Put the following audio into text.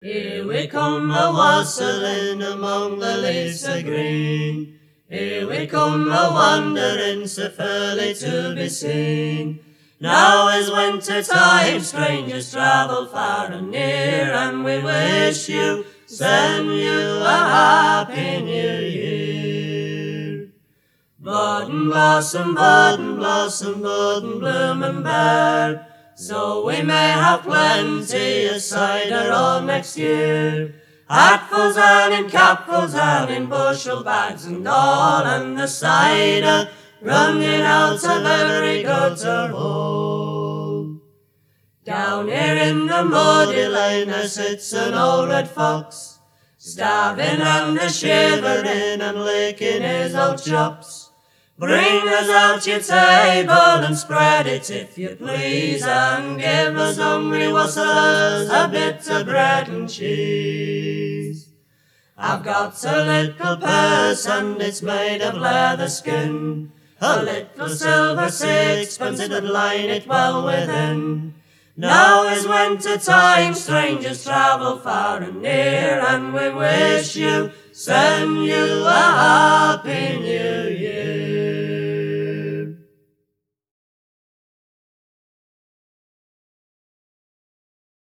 Here we come a-wassailing among the leaves o' green. Here we come a-wandering so fairly to be seen. Now is winter time, strangers travel far and near, and we wish you, send you a happy new year. Bud and blossom, bud and blossom, bud and bloom and bear, so we may have plenty of cider all next year. Hatfuls and in capfuls and in bushel bags and all, and the cider running out of every gutter hole. Down here in the muddy lane there sits an old red fox, starving and a-shivering and licking his old chops. Bring us out your table and spread it if you please, and give us hungry wassailers a bit of bread and cheese. I've got a little purse and it's made of leather skin, a little silver sixpence, it'd line it well within. Now is winter time, strangers travel far and near, and we wish you, send you a happy new year.